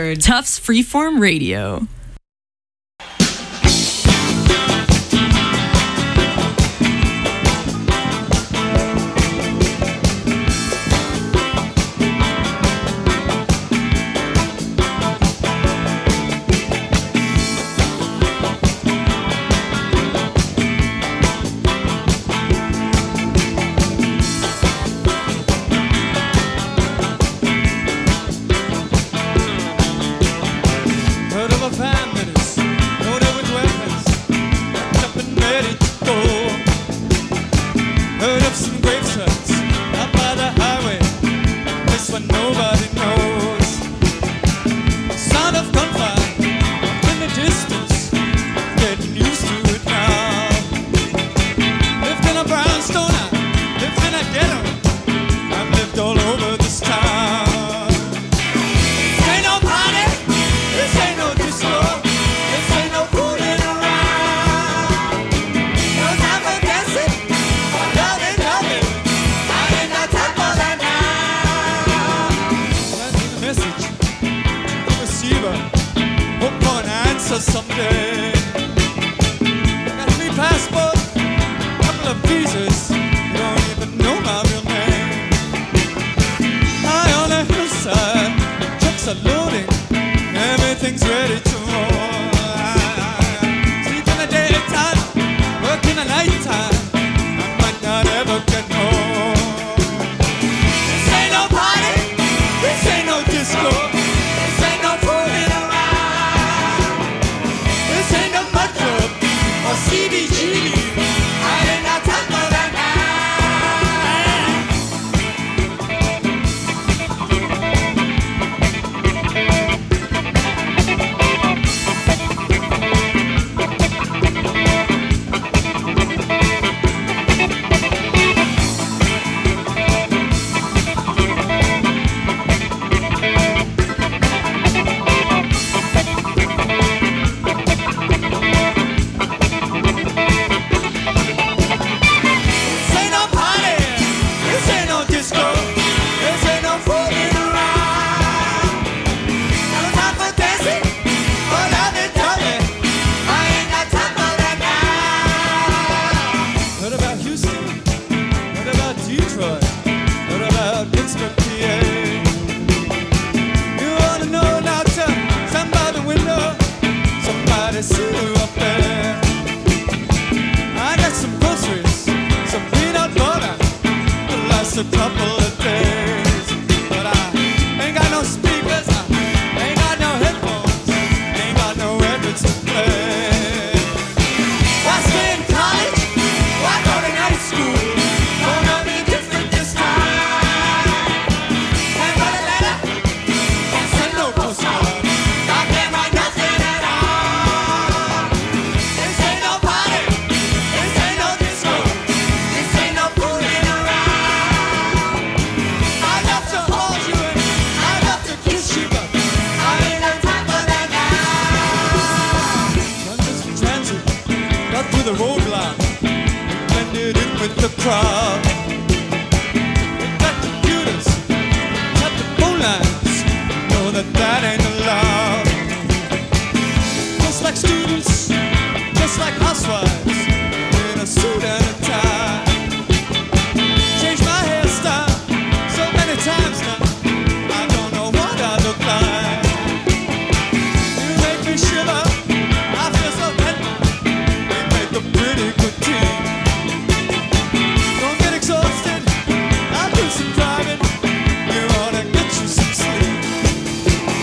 Tufts Freeform Radio.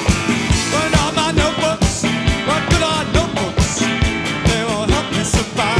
Survive.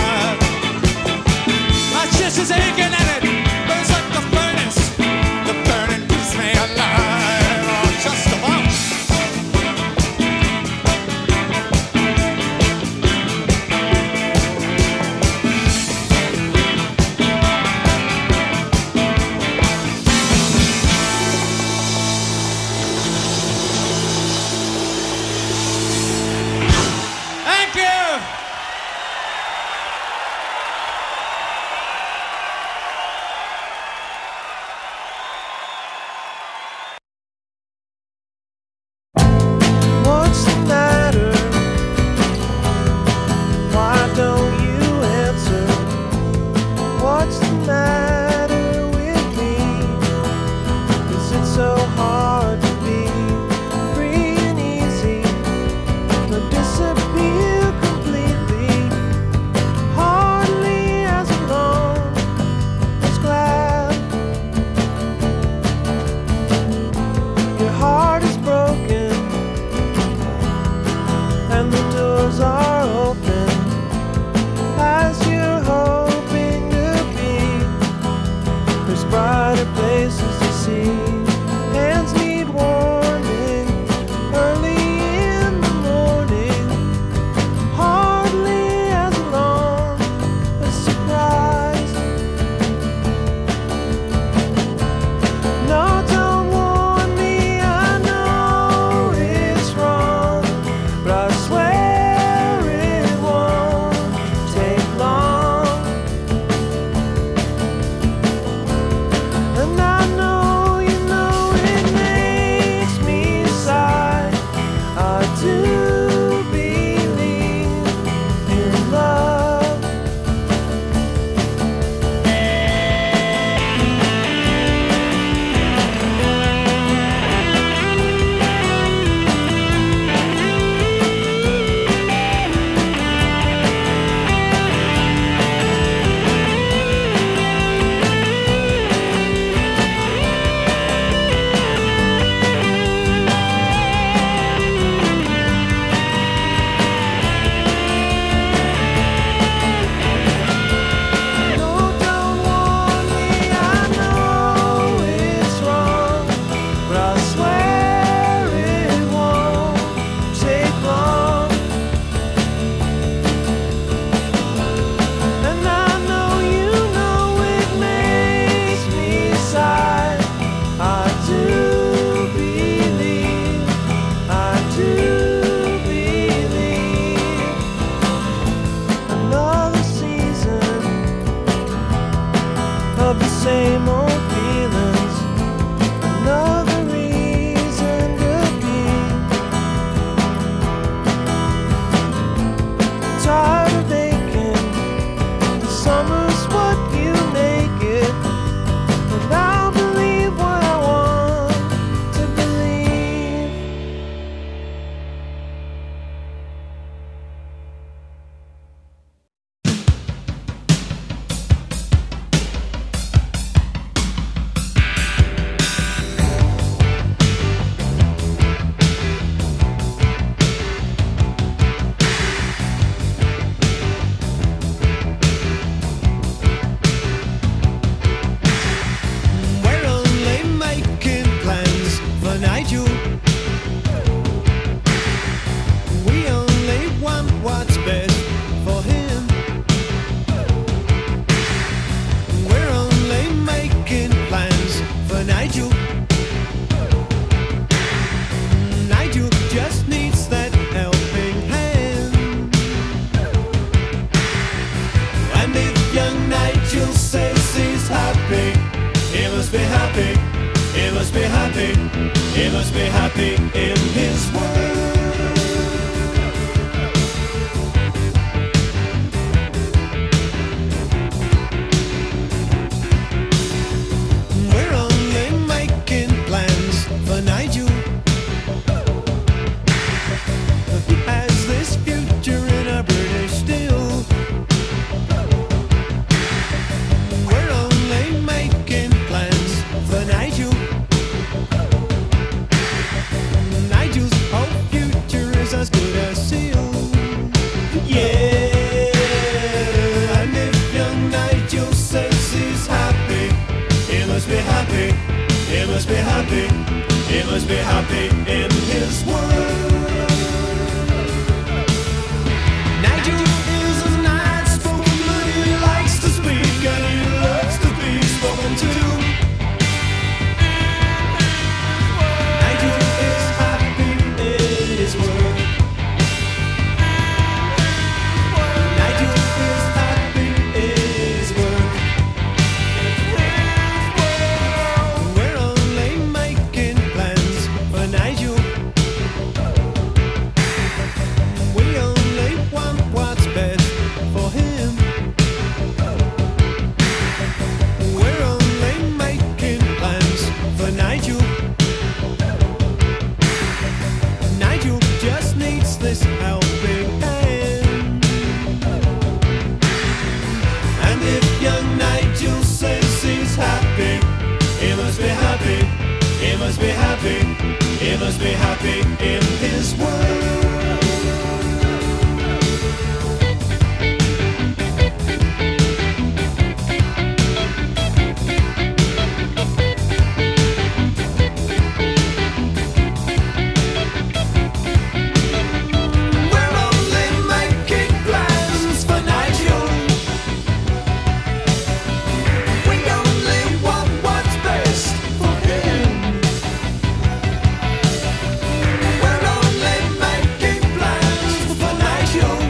must be happy in his world. Nigel is a nice spoken man. He likes to speak and he loves to be spoken to. Nigel is happy in his world. Nigel is happy in his world. We're only making plans for Nigel. We only want what's best for him. We're only making plans for Nigel. Nigel just needs this helping hand. And if young Nigel says he's happy, he must be happy, he must be happy, he must be happy in his world. We're only making plans for Nigel. We only want what's best for him. We're only making plans for Nigel.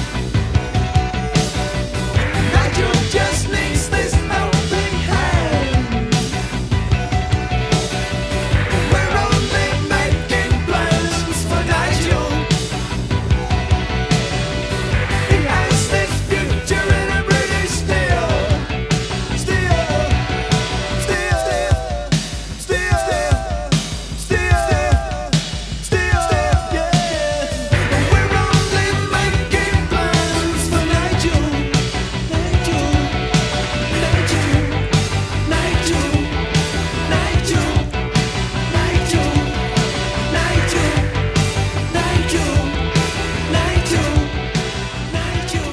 Nigel just needs this helping hand. We're only making plans for Nigel. He has this future in a British still, yeah. We're only making plans for Nigel, Nigel, Nigel, Nigel, Nigel, Nigel, Nigel, Nigel, Nigel, Nigel,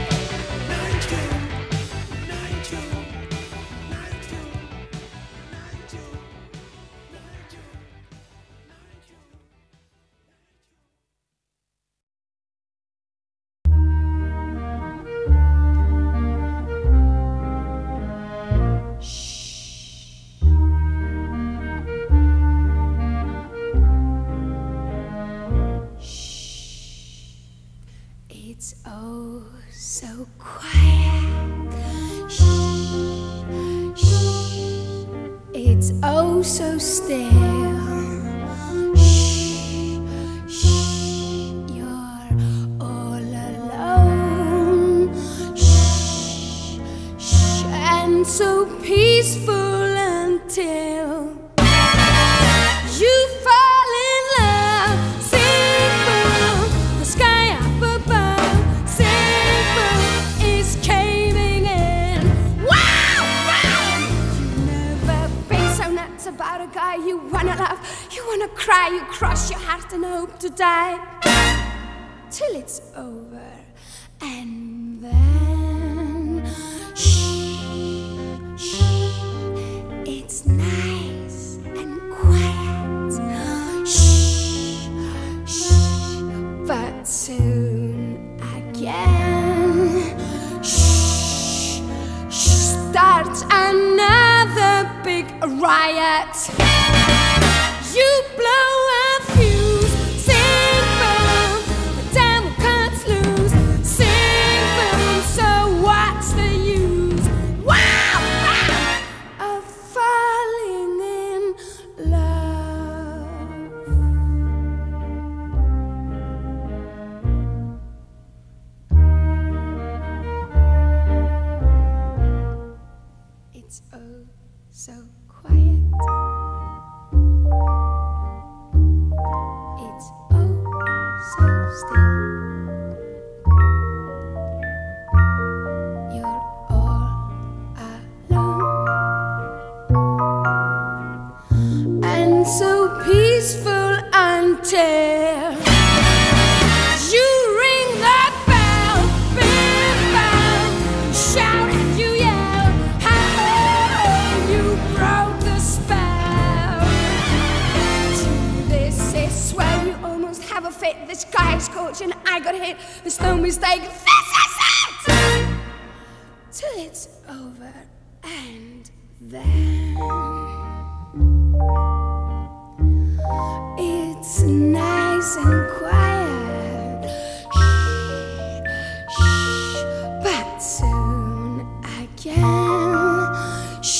Nigel, It's oh so quiet. Shh, shh. It's oh so still. Shh, shh. You're all alone. Shh, shh. And so peaceful until you fall in love. Sing boom, the sky up above. Sing boom, is caving in. Wow, wow. You've never been so nuts about a guy you wanna love. You wanna cry, you cross your heart and hope to die till it's over. And then shh, shh. It's nice and quiet. Shh, shh. But soon again, shh, shh. Starts another big riot. You blow a fuse. Sing boom, the devil cuts loose. Sing boom, so what's the use? Wow, wow, of falling in love. It's oh so quiet. have a fit. The sky is scorching, I got hit. There's no mistake. This is it! Till it's over and then it's nice and quiet. Shh, shh, but soon again, shh,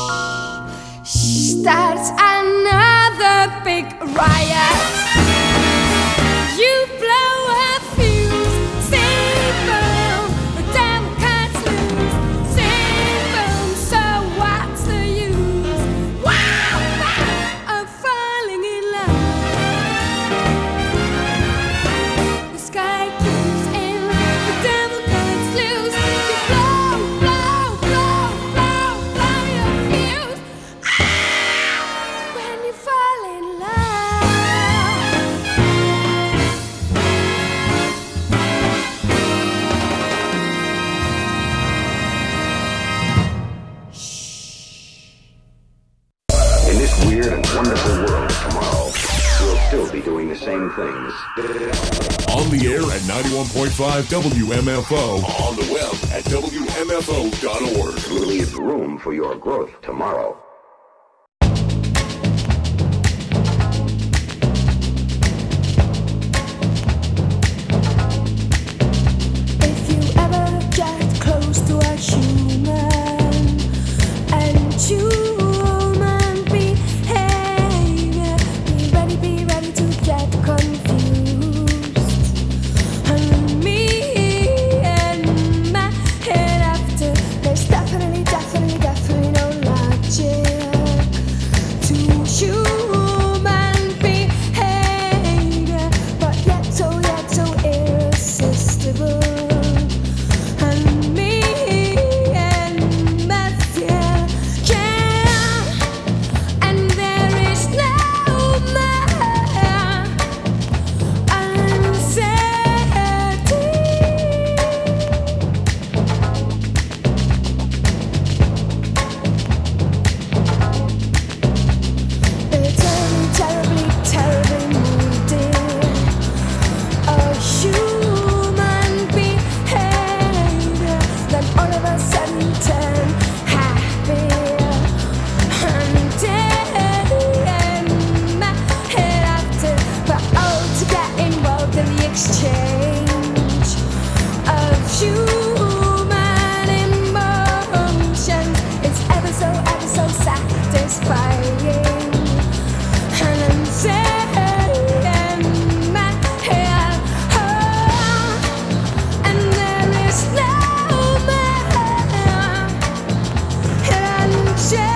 starts another big riot. You blow a fuse, sing boom, the devil can't lose, sing boom, so what's the use? Wow, wow, of falling in love. The sky gives in, the devil can't lose. You blow, blow, blow, blow, blow your fuse. When you fall in love. In this weird and wonderful world tomorrow, we'll still be doing the same things. On the air at 91.5 WMFO. On the web at WMFO.org. Leave room for your growth tomorrow. If you ever get close to a human and human behavior, be ready to get confused. And me and my head after, there's definitely no logic to human behavior, but yet so irresistible. And me and my fear can, and there is no more uncertainty. It's terribly moody. A human behavior, then all of a sudden turn happy. And then my head after, but to get involved in the exchange of human emotions. It's ever so satisfying. And I'm saying my hair, and there is no more uncertainty.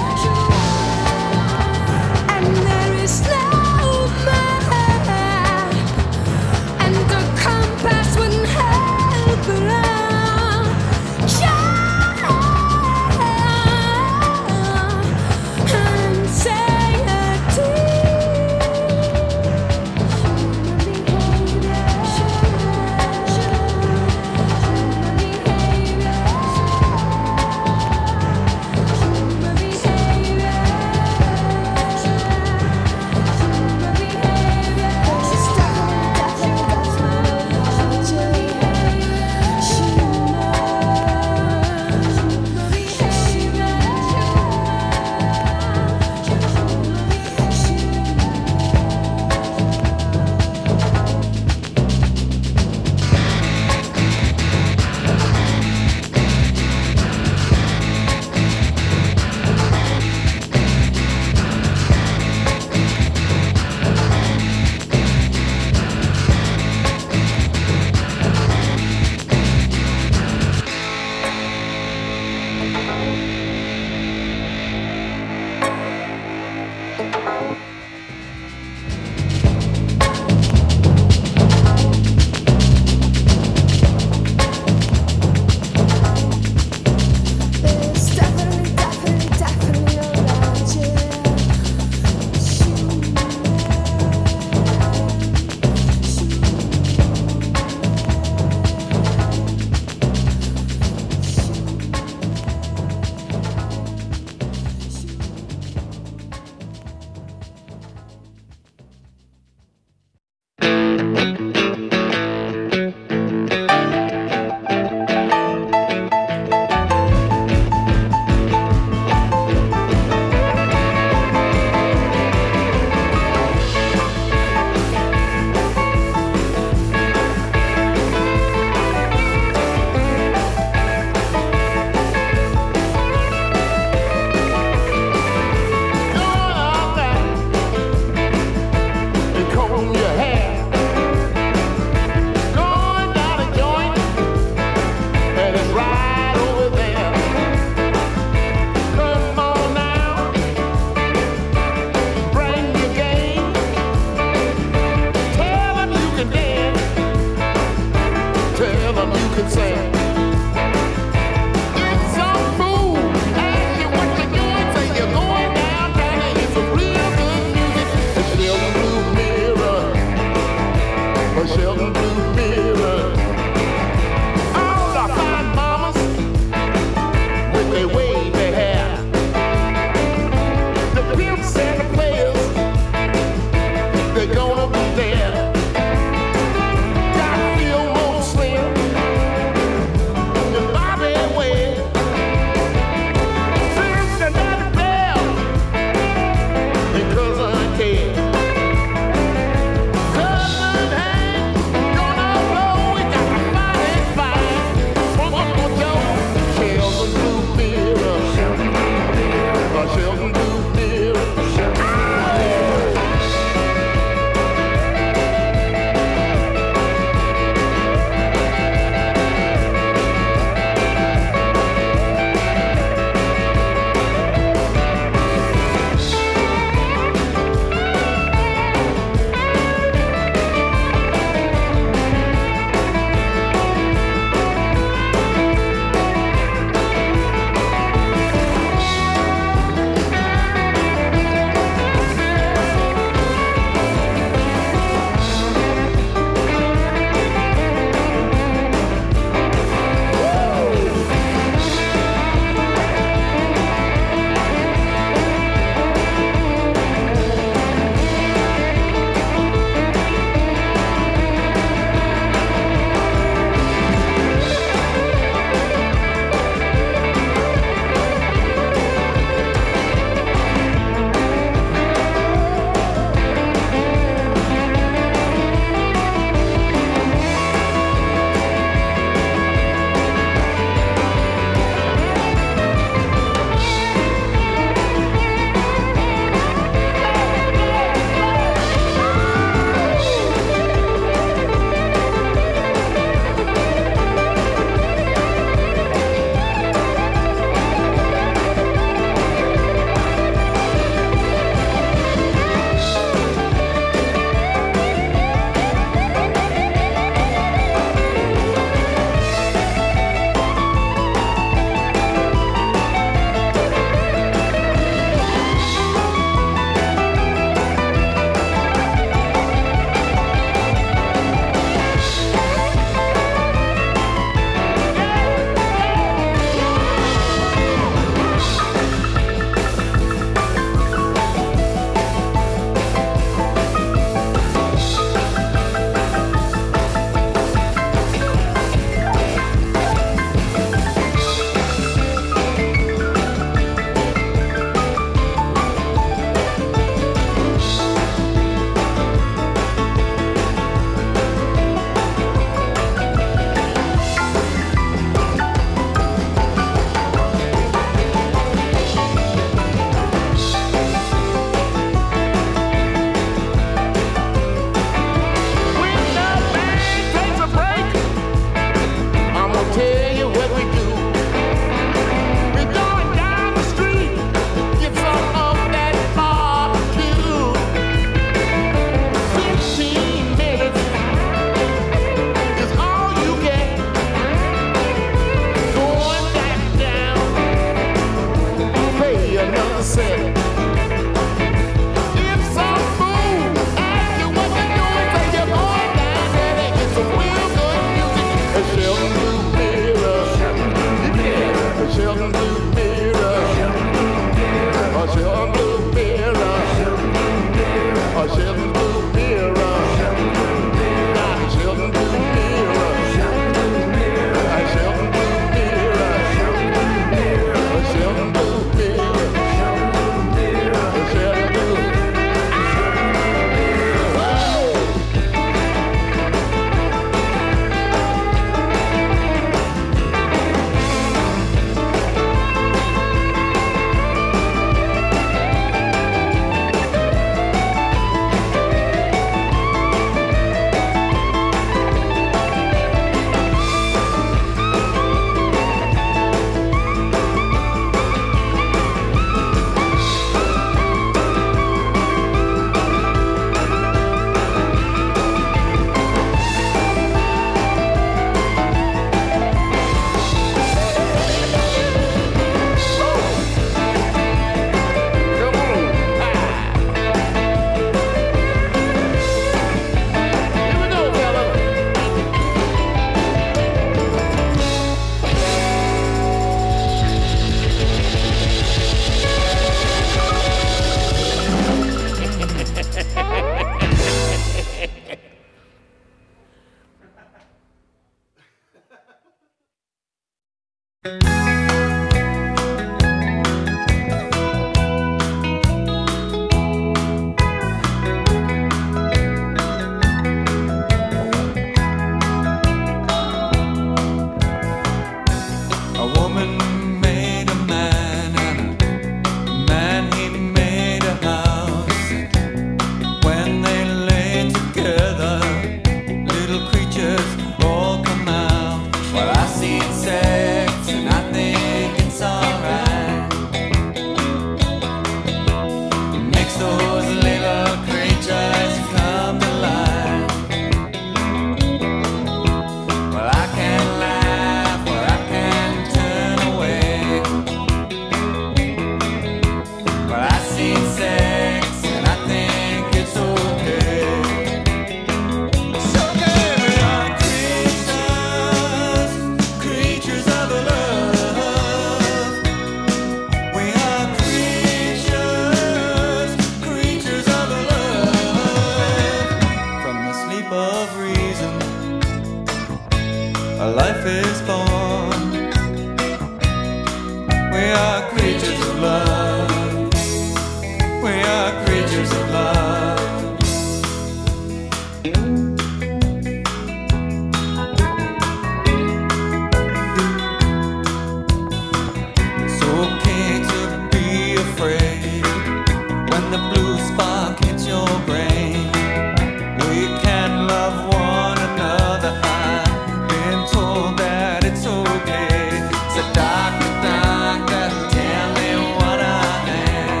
when the blue spark hits your brain. We can love one another. I've been told that it's okay. So doctor, doctor, tell me what I am.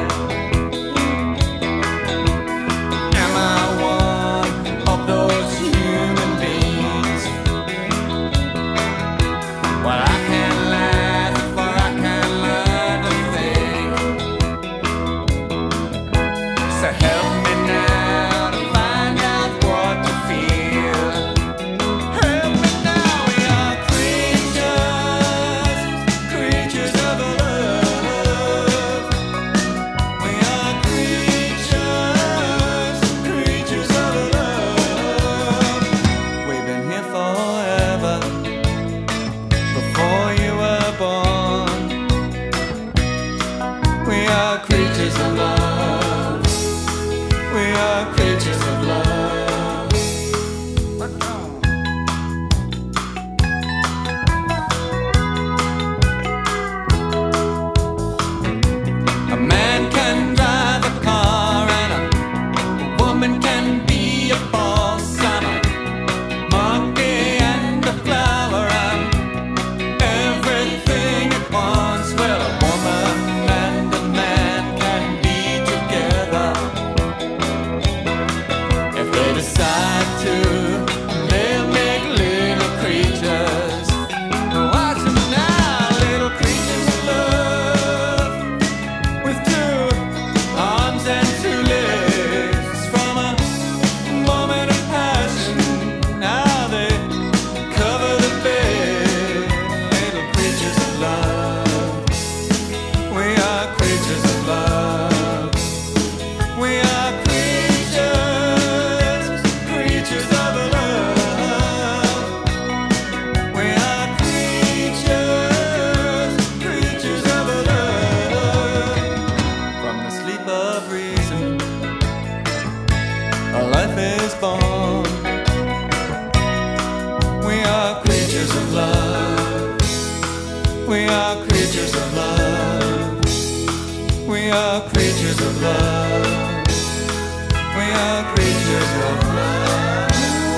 Am I one of those human beings? Well, I can't laugh or I can't learn to think. So help me now to find out what to feel. Help me now, we are creatures, creatures of love. We are creatures, creatures of love. We've been here forever, before you were born. We are creatures of love. We are creatures of love. A man can drive a car and a woman can be a boss. I'm a monkey and a flower. I'm everything at once. Well, a woman and a man can be together if they decide to. They'll make little creatures. Watch them now, little creatures of love, with two arms and two legs. From a moment of passion, now they cover the bed. Little creatures of love. We are creatures of love. We are creatures, creatures of love. We are creatures, creatures of love. From the sleep of reason, a life is born. We are creatures of love. We are creatures of love. We are creatures of love. We are creatures of love.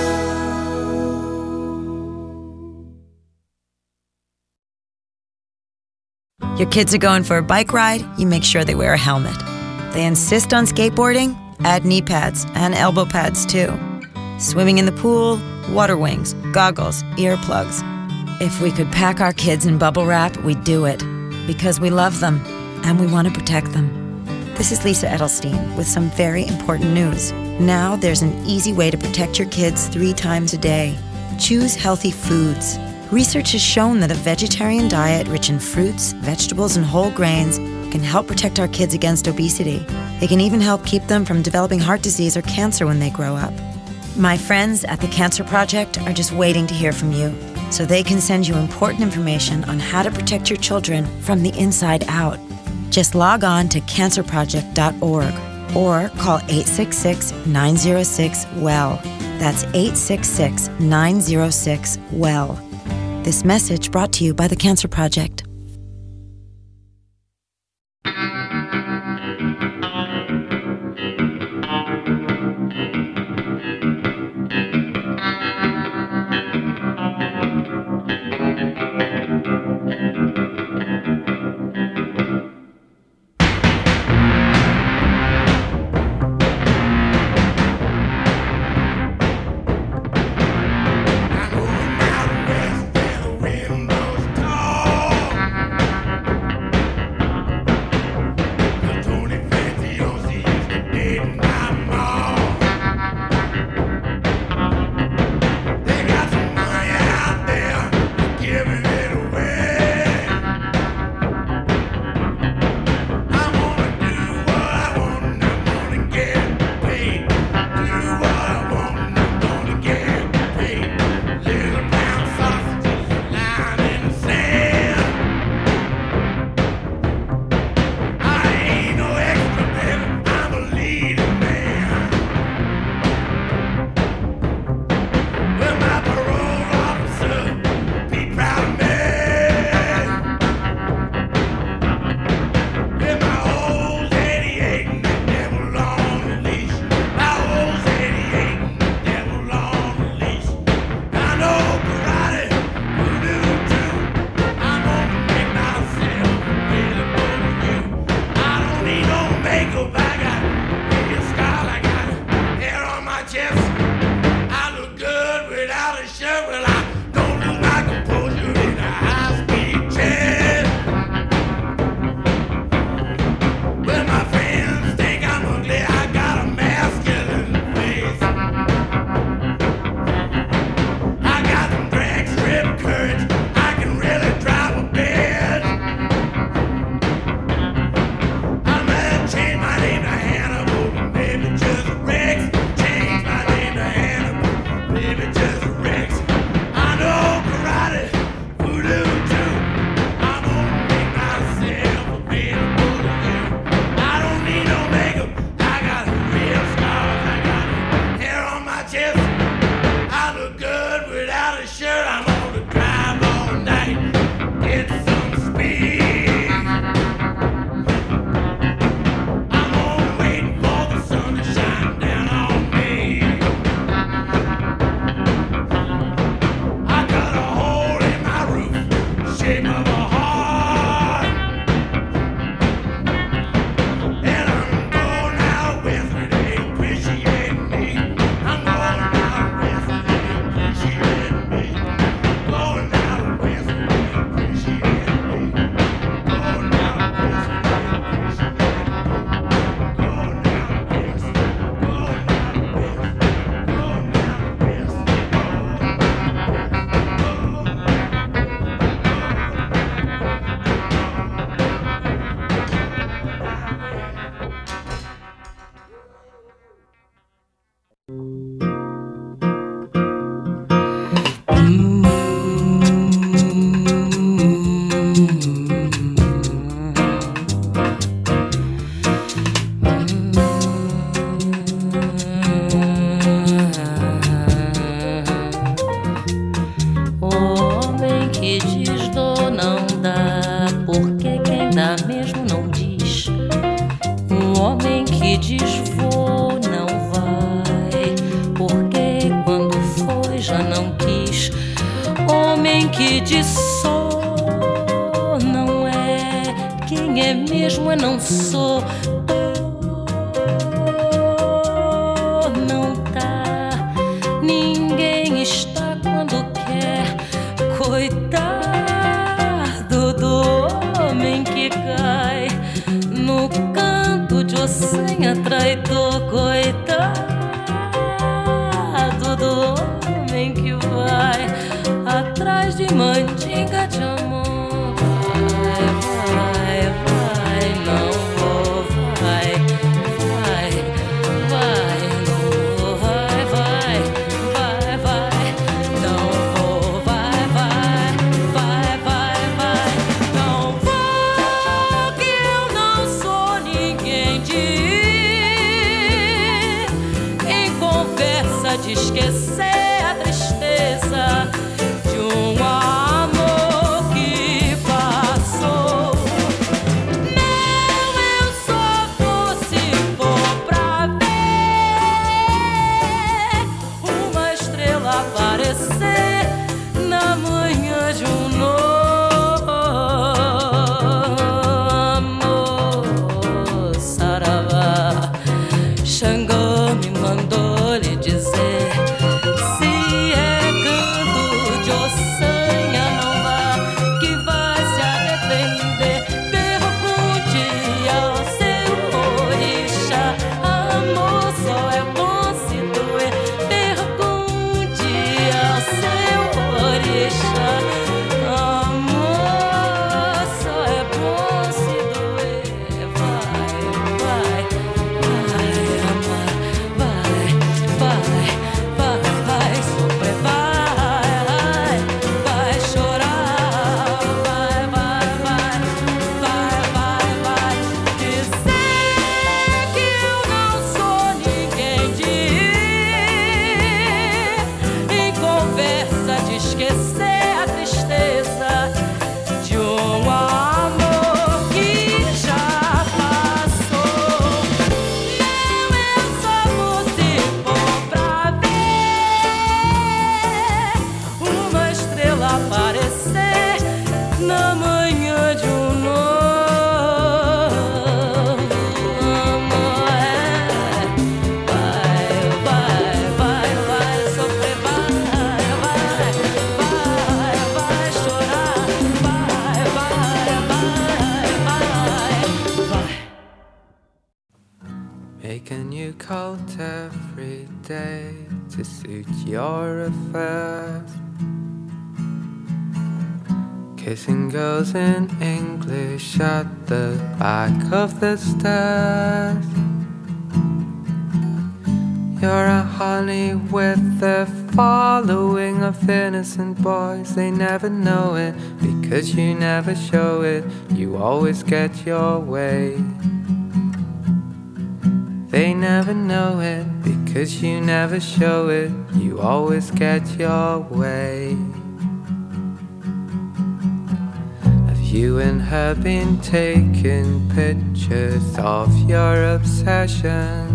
Your kids are going for a bike ride, you make sure they wear a helmet. They insist on skateboarding, add knee pads and elbow pads too. Swimming in the pool, water wings, goggles, earplugs. If we could pack our kids in bubble wrap, we'd do it. Because we love them and we want to protect them. This is Lisa Edelstein with some very important news. Now there's an easy way to protect your kids 3 times a day. Choose healthy foods. Research has shown that a vegetarian diet rich in fruits, vegetables, and whole grains can help protect our kids against obesity. It can even help keep them from developing heart disease or cancer when they grow up. My friends at the Cancer Project are just waiting to hear from you, so they can send you important information on how to protect your children from the inside out. Just log on to cancerproject.org or call 866-906-WELL. That's 866-906-WELL. This message brought to you by the Cancer Project. makeup, I got a scar, I got hair on my chest. I look good without a shirt. Well, I don't lose my composure in a high-speed chase. Well, my friends think I'm ugly. I got a masculine face. I got some drag strip courage. I can really drive a bed. I'm gonna change my name to Hannibal, maybe just Rex. Change my name to Hannibal, maybe just Rex. I know karate, voodoo too. I'm gonna make myself available to you. I don't need no makeup. I got real scars. I got hair on my chest. I look good without a shirt. I'm gonna drive all night, get some speed. I'm gonna wait for the sun to shine down on me. I got a hole in my roof, shape of a heart. And I'm going out west where they appreciate me. I'm going out west where they appreciate me. Going out west where they appreciate me. Going out west where they appreciate me. Going out west, going out west, going out west. Homem que diz dou não dá, porque quem dá mesmo não diz. Homem que diz vou não vai, porque quando foi já não quis. Homem que diz sou não é, quem é mesmo é não sou. Não tá, ninguém está quando quer. Coitado do homem que cai no canto de ossenha traidor. Coitado do homem que vai atrás de mandinga de amor. Vai, vai, não vou, vai, vai, vai, não vou, vai, vai, vai, vai, não vou, vai, vai, vai, vai, vai, não vou, que eu não sou ninguém de ir em conversa de esquecer a tristeza de um amor que passou. Não, eu só vou se for pra ver uma estrela aparecer na manhã de um novo amor. Saravá, Xangô me mandou lhe dizer: Make a new coat every day to suit your affairs. Kissing girls in English at the back of the stairs. You're a honey with a following of innocent boys. They never know it because you never show it. You always get your way. They never know it because you never show it. You always get your way. Have you and her been taking pictures of your obsessions?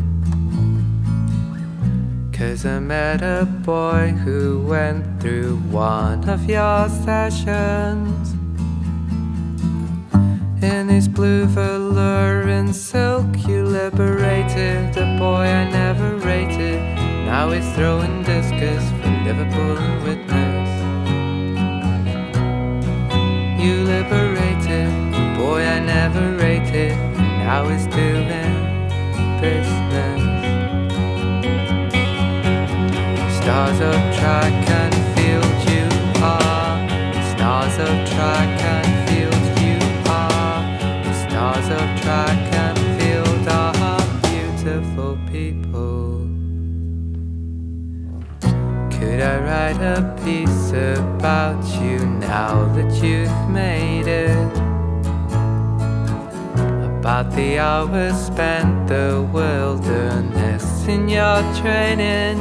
'Cause I met a boy who went through one of your sessions. In his blue velour and silk you liberated a boy I never rated. Now he's throwing discus for Liverpool and witness. You liberated a boy I never rated. Now he's doing business. Stars of track and field you are. Stars of track and field you are. The stars of track and field are beautiful people. Could I write a piece about you now that you've made it? About the hours spent the wilderness in your training.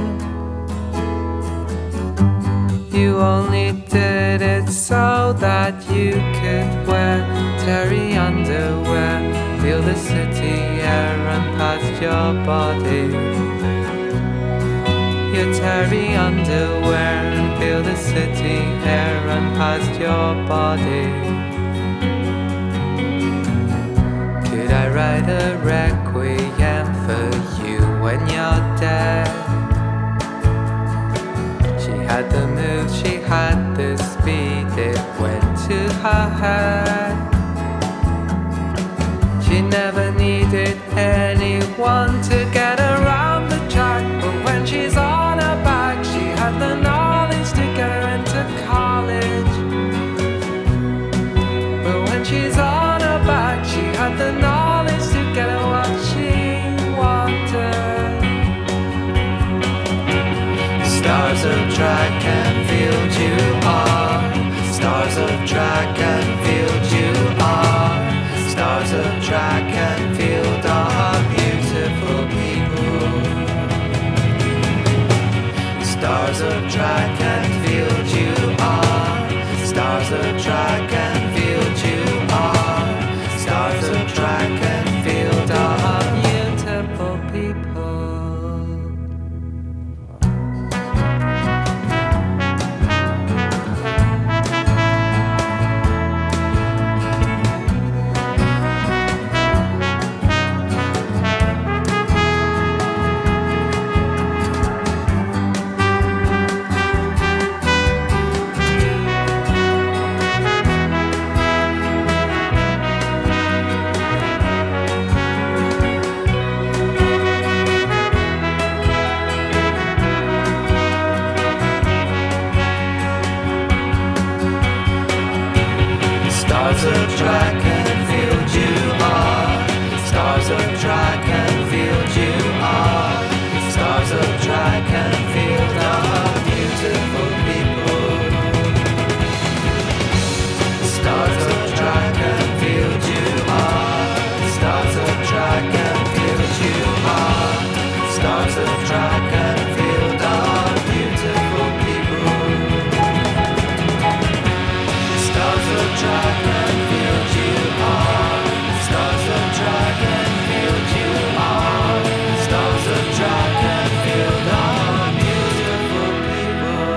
You only did it so that you could wear terry underwear, feel the city air run past your body. Your terry underwear and feel the city air run past your body. Could I write a requiem for you when you're dead? Had the move, she had the speed, it went to her head. She never needed anyone to get around the track, but when she's on her back, she had the knowledge to get her into college. But when she's on her back, she had the knowledge to get her what she wanted. Stars of track and field you are. Stars of track and field you are. Stars of track and field are beautiful people. Stars of track and field you are. Stars of track and field you are. Stars of track and field are beautiful people. Stars of track and field you are. Stars of track and field you are. Stars of track and field are beautiful people. Stars of track and field you are. Stars of track and field you are. Stars of track and field are beautiful people. Stars of track and field you are. Stars of track and field you are. Stars of track and field are beautiful people.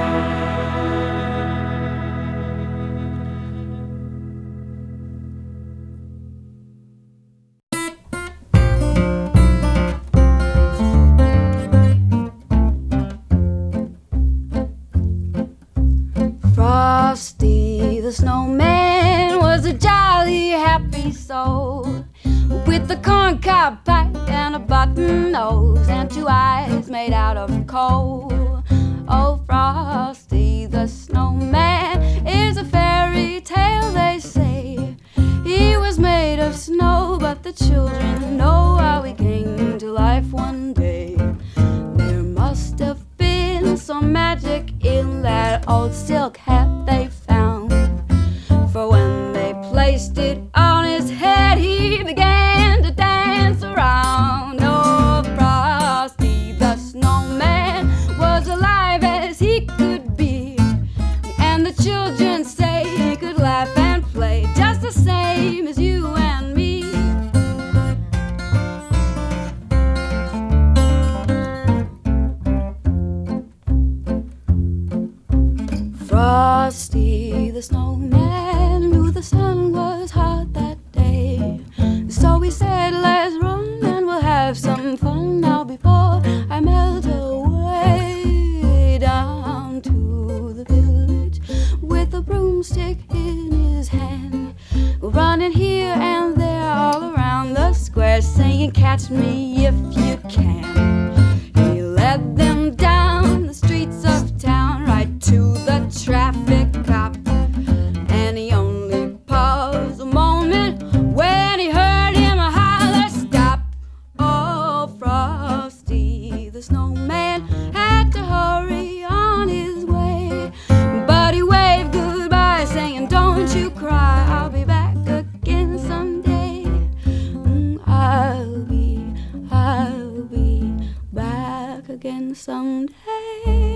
Frosty the snowman was a jolly happy soul with a corncob pipe and a rotten nose and two eyes made out of coal. Oh, Frosty the Snowman is a fairy tale, they say. He was made of snow, but the children know how he came to life one day. There must have been some magic in that old silk hat they found, for when they placed it on his head, he began to dance around. Oh, Frosty the Snowman was alive as he could be, and the children say he could laugh and play just the same as you and me. Frosty the Snowman knew the sun was hot that day, so he said, let's run and we'll have some fun now before I melt away. Down to the village with a broomstick in his hand, running here and there all around the square, saying, catch me if you can. He led them down the streets of town right to the traffic cop, and he only paused a moment when he heard him holler, stop. Oh, Frosty the Snowman had to hurry on his way, but he waved goodbye saying, don't you cry, I'll be back again someday. I'll be back again someday.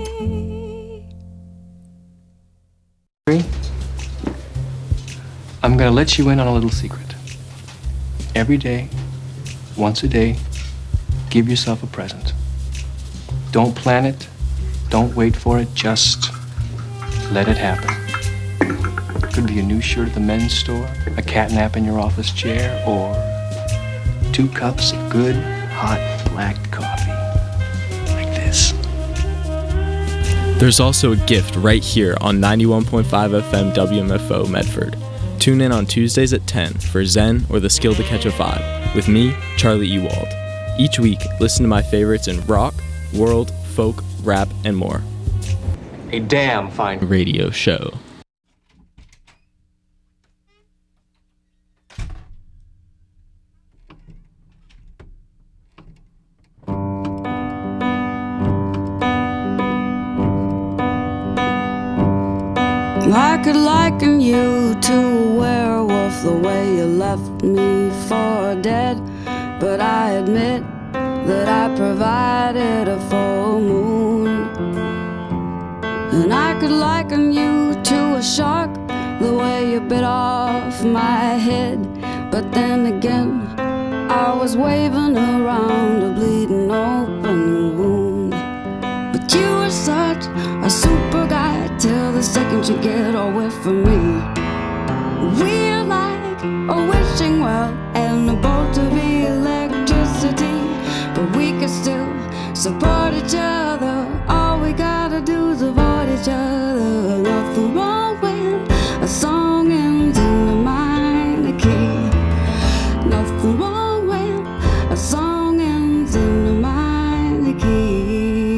I'm gonna let you in on a little secret. Every day, once a day, give yourself a present. Don't plan it, don't wait for it, just let it happen. Could be a new shirt at the men's store, a cat nap in your office chair, or 2 cups of good, hot, black coffee. Like this. There's also a gift right here on 91.5 FM WMFO Medford. Tune in on Tuesdays at 10 for Zen or the Skill to Catch a Vibe with me, Charlie Ewald. Each week, listen to my favorites in rock, world, folk, rap, and more. A damn fine radio show. I could liken you to a werewolf, the way you left me for dead, but I admit that I provided a full moon. And I could liken you to a shark, the way you bit off my head, but then again I was waving around a bleeding open wound. But you were such a super guy till the second you get away from me. We're like a wishing well and a bolt of electricity, but we can still support each other. All we gotta do is avoid each other. Nothing wrong when a song ends in a minor key. Nothing wrong when a song ends in a minor key.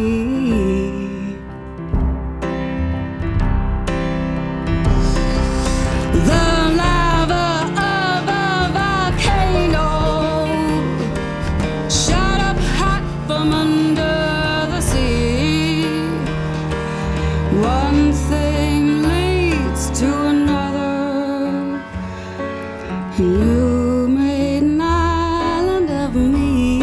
The lava of a volcano shot up hot from under the sea. One thing leads to another. You made an island of me.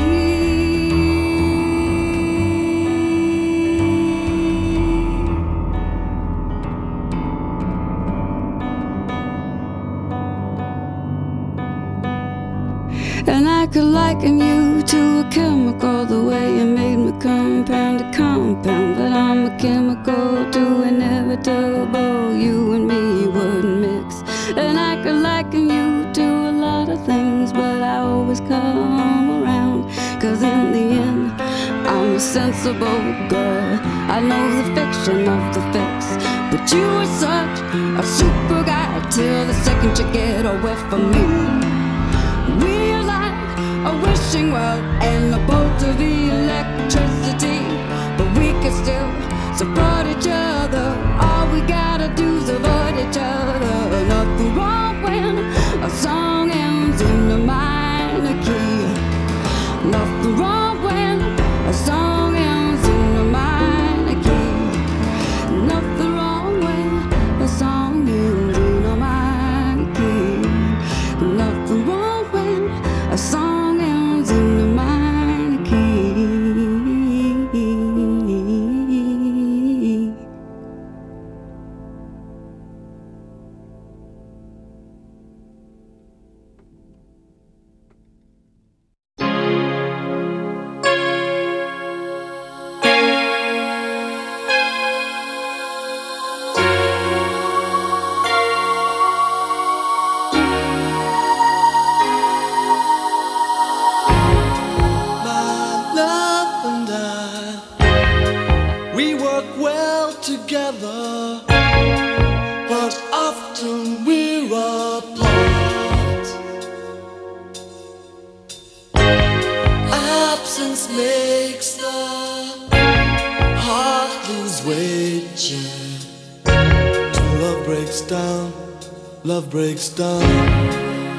And I could liken you to a chemical, the way you made me compound to compound. But I'm a chemical too inevitable, you and me wouldn't mix. And I could liken you to a lot of things, but I always come around, 'cause in the end I'm a sensible girl. I know the fiction of the fix, but you were such a super guy till the second you get away from me. We're like a wishing well and a boat of electricity, but we can still support each other. All we gotta do is avoid each other. Nothing wrong when a song ends in a minor key. Nothing wrong when a song ends in a minor key. Nothing wrong when a song ends in a minor key. Nothing wrong when a song ends in a minor key. Together, but often we're apart. Absence makes the heart lose weight, yeah. Till love breaks down, love breaks down.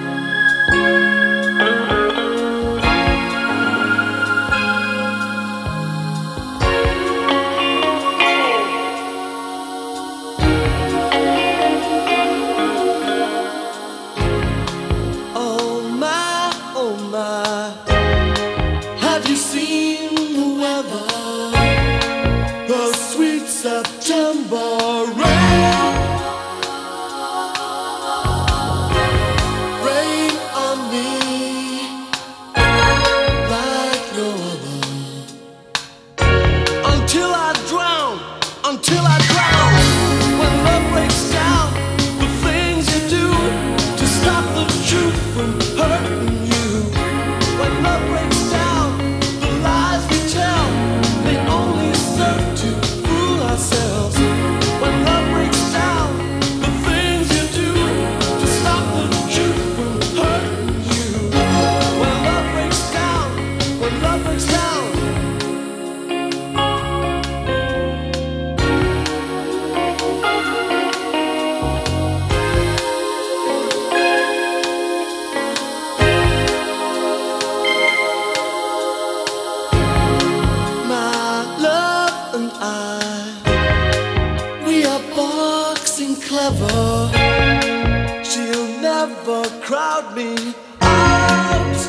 Crowd me out.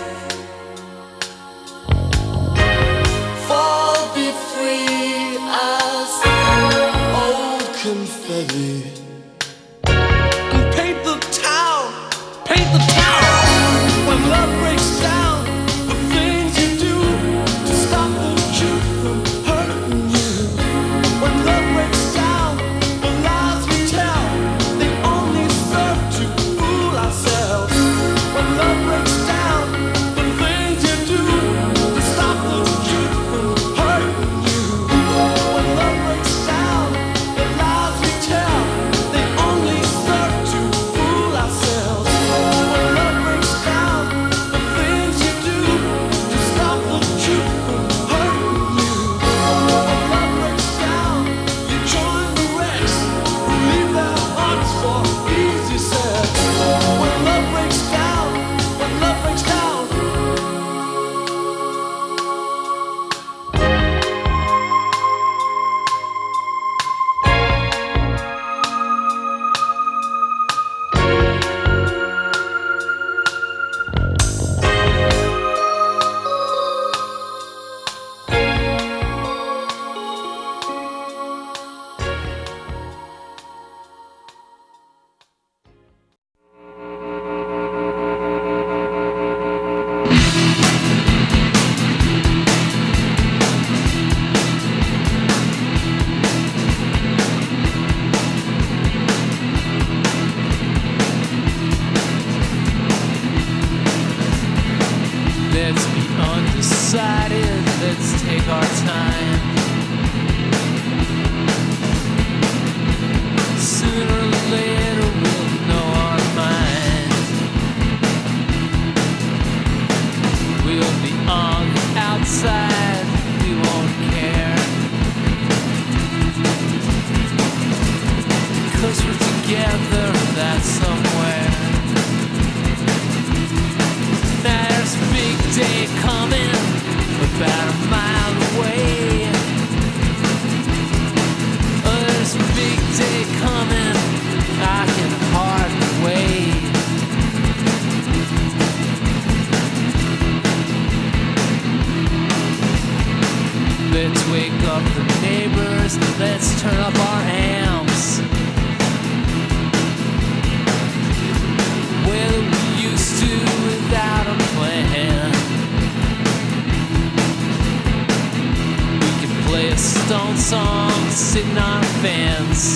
Fall, be free as old confetti, and paint the town, paint the town. When love breaks down, the things you do to stop the truth from hurting you. When love breaks down, the lies we tell, they only serve to fool ourselves. When love breaks down, the things you do to stop the truth from hurting you. When love breaks down, the lies we tell, wake up the neighbors, let's turn up our amps. Well, we used to without a plan. We could play a Stone song sitting on fans,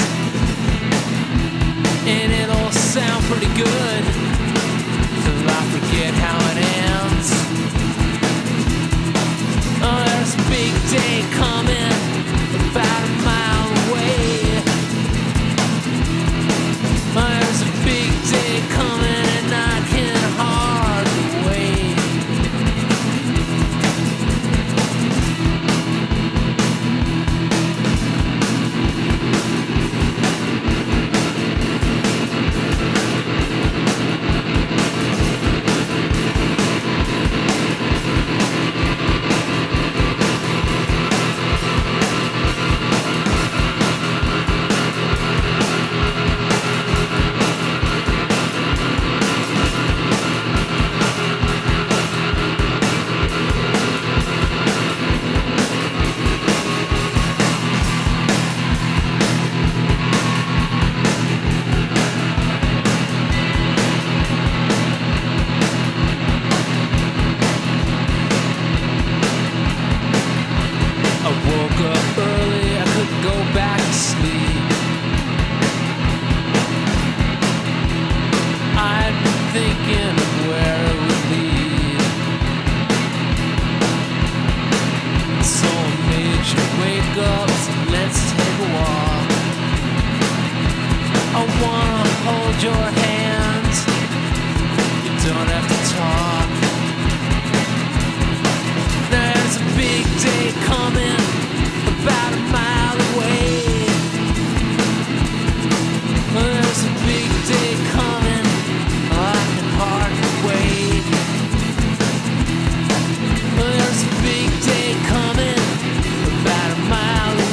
and it'll sound pretty good till I forget how it ends. Oh, there's a big day coming about a mile away. Oh, there's a big day coming and I can hardly wait. There's a big day coming about a mile away.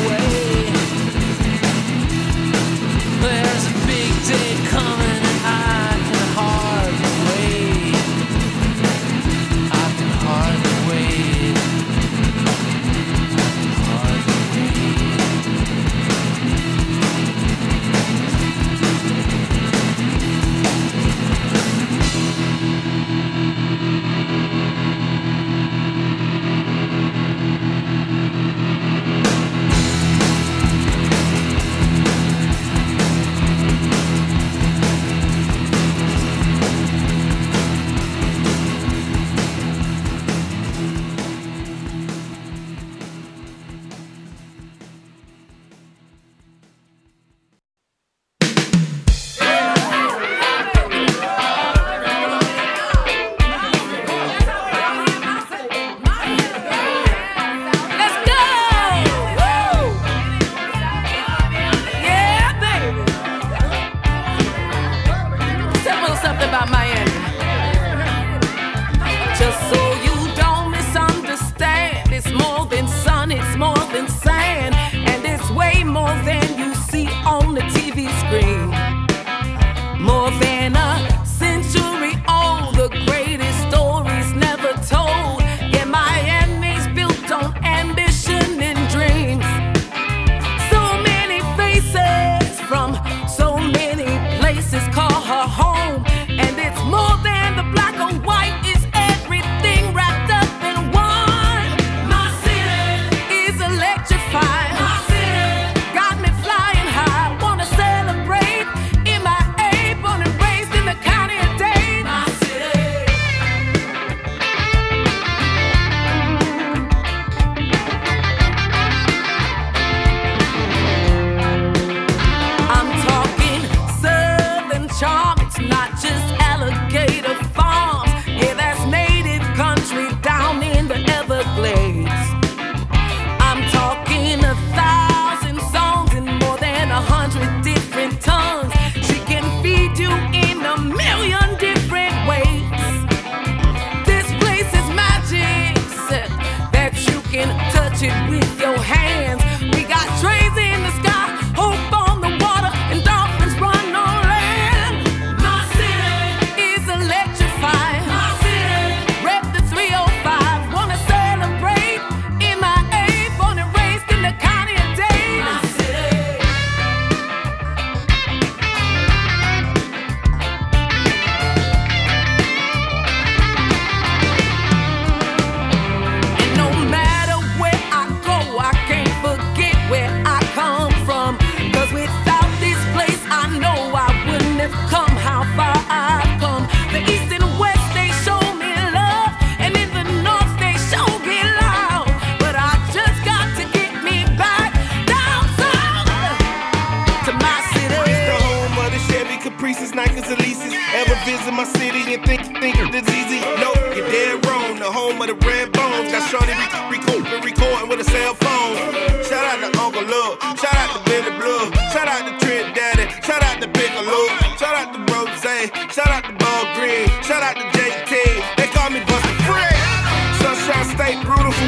Shout out to JT, they call me Busta Free. Sunshine State, beautiful